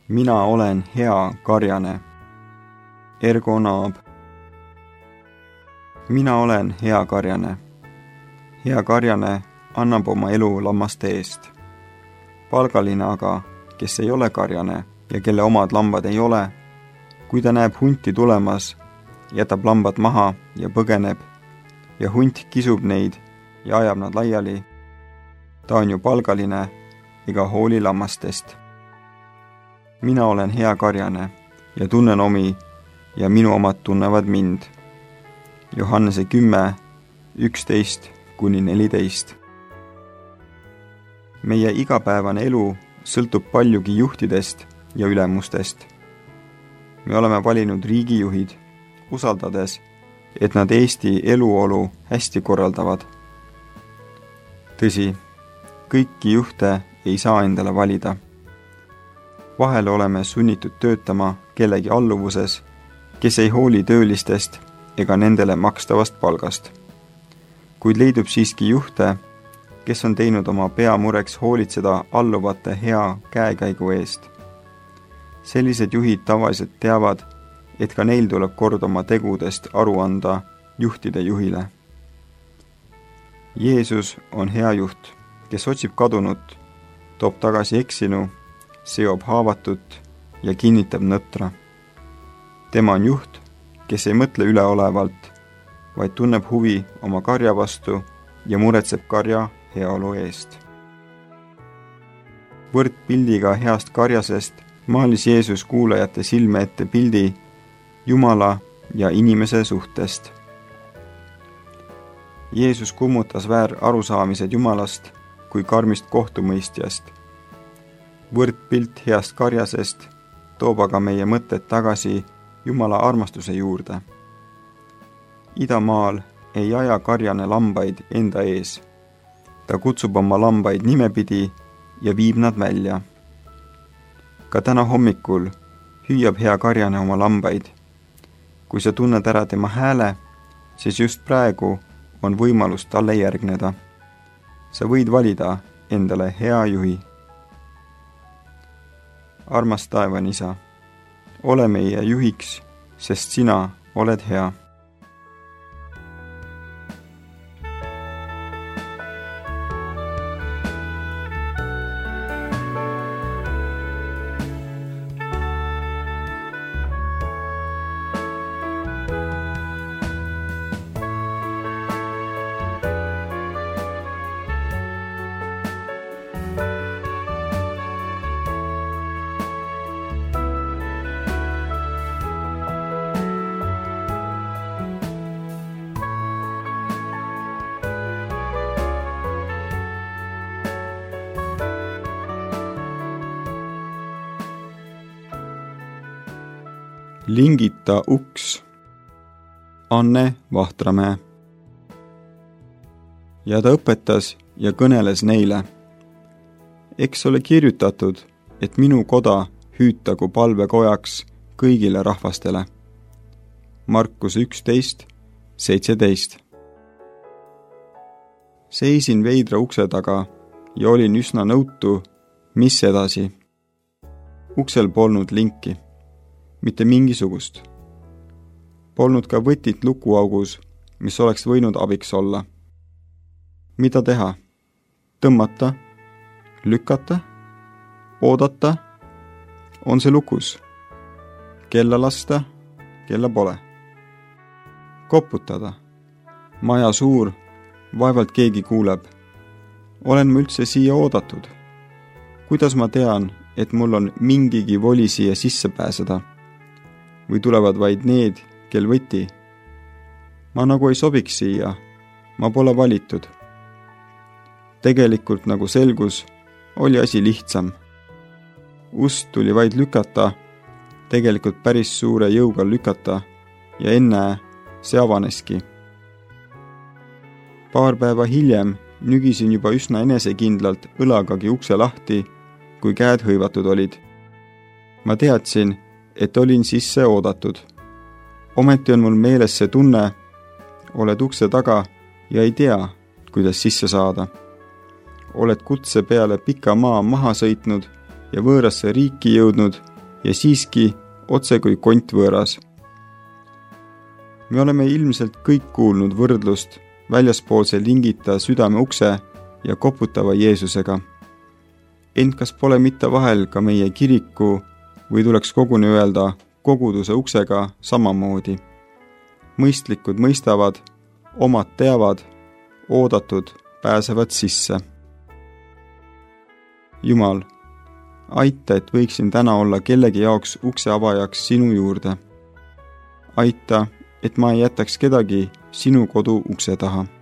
Mina olen hea karjane. Ergo Naab. Mina olen hea karjane. Hea karjane annab oma elu lammaste eest. Palgaline aga, kes ei ole karjane ja kelle omad lambad ei ole, kui ta näeb hunti tulemas, jätab lambad maha ja põgeneb ja hunt kisub neid ja ajab nad laiali. Ta on ju palgaline ega hooli lammastest. Mina olen hea karjane ja tunnen omi ja minu omad tunnevad mind. Johannese 10:11-14. Meie igapäevane elu sõltub paljugi juhtidest ja ülemustest. Me oleme valinud riigijuhid, usaldades, et nad Eesti eluolu hästi korraldavad. Tõsi, kõiki juhte ei saa endale valida. Vahel oleme sunnitud töötama kellegi alluvuses, kes ei hooli töölistest ega nendele makstavast palgast. Kuid leidub siiski juhte, kes on teinud oma peamureks hoolitseda alluvate hea käekäigu eest. Sellised juhid tavaliselt teavad, et ka neil tuleb kord oma tegudest aru anda juhtide juhile. Jeesus on hea juht, kes otsib kadunut, toob tagasi eksinu, seob haavatut ja kinnitab nõtra. Tema on juht, kes ei mõtle üleolevalt, vaid tunneb huvi oma karja vastu ja muretseb karja heaolu eest. Võrdpildiga heast karjasest maalis Jeesus kuulajate silme ette pildi Jumala ja inimese suhtest. Jeesus kummutas väärarusaamised Jumalast kui karmist kohtumõistjast. Võrdpilt heast karjasest toob aga meie mõtted tagasi Jumala armastuse juurde. Idamaal ei aja karjane lambaid enda ees. Ta kutsub oma lambaid nimepidi ja viib nad välja. Ka täna hommikul hüüab hea karjane oma lambaid. Kui sa tunned ära tema hääle, siis just praegu on võimalus talle järgneda. Sa võid valida endale hea juhi. Armas taevan isa, ole meie juhiks, sest sina oled hea. Lingita uks. Anne Vahtramäe. Ja ta õpetas ja kõneles neile. Eks ole kirjutatud, et minu koda hüütagu palvekojaks kõigile rahvastele. Markus 11:17. Seisin veidra ukse taga ja olin üsna nõutu, mis edasi. Uksel polnud linki. Mitte mingisugust. Polnud ka võtit lukuaugus, mis oleks võinud abiks olla. Mida teha? Tõmmata? Lükata? Oodata? On see lukus? Kella lasta? Kella pole. Koputada? Maja suur, vaevalt keegi kuuleb. Olen ma üldse siia oodatud? Kuidas ma tean, et mul on mingigi voli siia sisse pääseda? Või tulevad vaid need, kel võti? Ma nagu ei sobiks siia, ma pole valitud. Tegelikult nagu selgus, oli asi lihtsam. Ust tuli vaid lükata, tegelikult päris suure jõuga lükata ja enne see avaneski. Paar päeva hiljem nügisin juba üsna enesekindlalt õlagagi ukse lahti, kui käed hõivatud olid. Ma teadsin, et olin sisse oodatud. Ometi on mul meeles see tunne, oled ukse taga ja ei tea, kuidas sisse saada. Oled kutse peale pika maa maha sõitnud ja võõrasse riiki jõudnud ja siiski otse kui kontvõõras. Me oleme ilmselt kõik kuulnud võrdlust väljaspoolse lingita südame ukse ja koputava Jeesusega. Ent kas pole mitte vahel ka meie kiriku või tuleks koguni öelda koguduse uksega samamoodi? Mõistlikud mõistavad, omad teavad, oodatud pääsevad sisse. Jumal, aita, et võiksin täna olla kellegi jaoks ukse avajaks sinu juurde. Aita, et ma ei jätaks kedagi sinu kodu ukse taha.